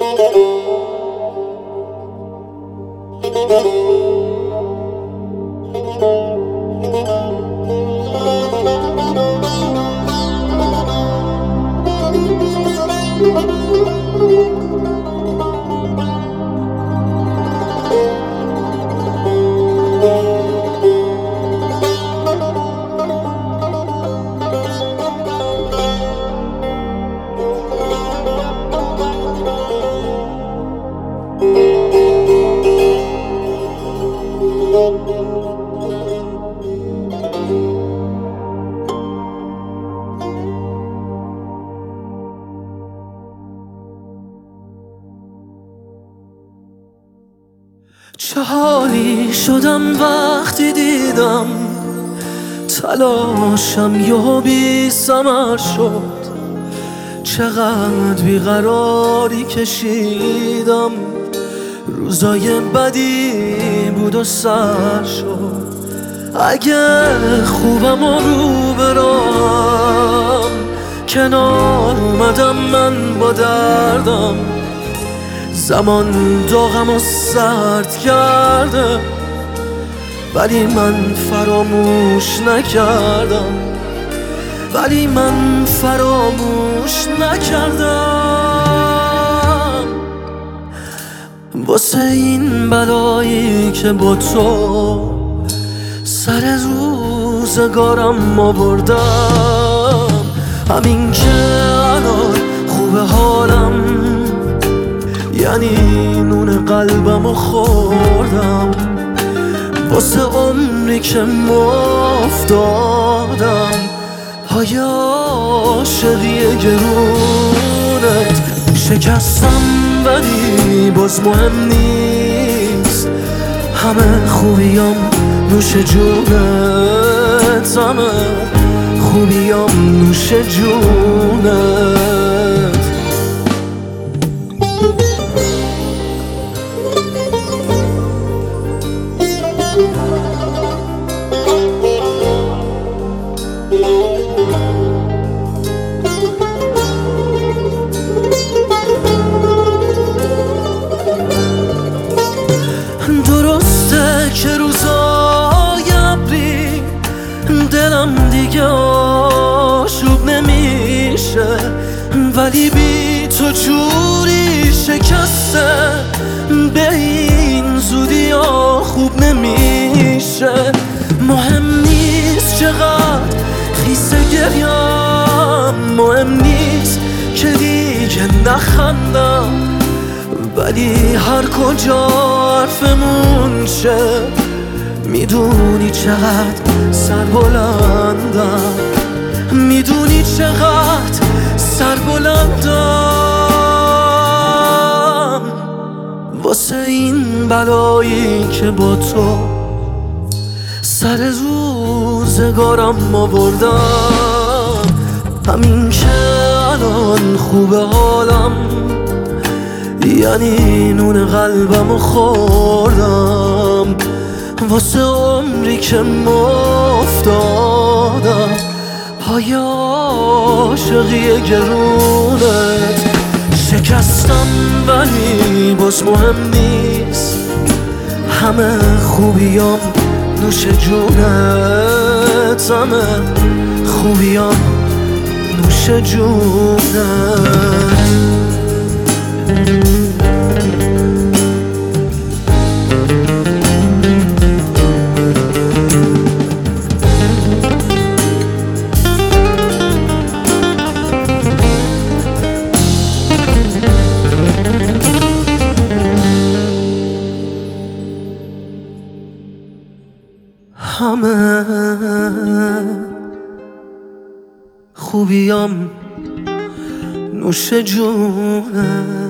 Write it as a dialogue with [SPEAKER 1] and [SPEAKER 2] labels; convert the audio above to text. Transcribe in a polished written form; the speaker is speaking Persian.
[SPEAKER 1] چه حالی شدم وقتی دیدم تلاشم یهو بی ثمر شد. چقدر بیقراری کشیدم، روزای بدی بود و سر شد. اگه خوبم و رو برام کنار اومدم من با دردم. زمان داغم و سرد کرده ولی من فراموش نکردم، ولی من فراموش نکردم. واسه این بلایی که با تو سر روزگارم آوردم، همین که الان خوب حالم یعنی نون قلبمو خوردم. واسه عمری که افتادم پای عاشقی گرونت شکستم، ولی باز مهم نیست. همه خوبیام نوش جونت، همه خوبیام نوش جونت. درسته که روزای ابری دلم دیگه آشوب نمیشه، ولی بی تو جوری شکسته به این زودی ها خوب نمیشه. مهم نیست چقدر خیسه گریم، مهم نیست که دیگه نخندم، ولی هر کجا حرفمون شه میدونی چقدر سربلندم، میدونی چقدر سربلندم. واسه این بلایی که با تو سر روزگارم آوردم، همین که الان خوب حالم یعنی نون قلبمو خوردم. واسه عمری که افتادم پای عاشقی گرونت شکستم، ولی باز مهم نیست. همه خوبیام نوش جونت، همه خوبیام نوش جونت. همه خوبیام نوش جونت.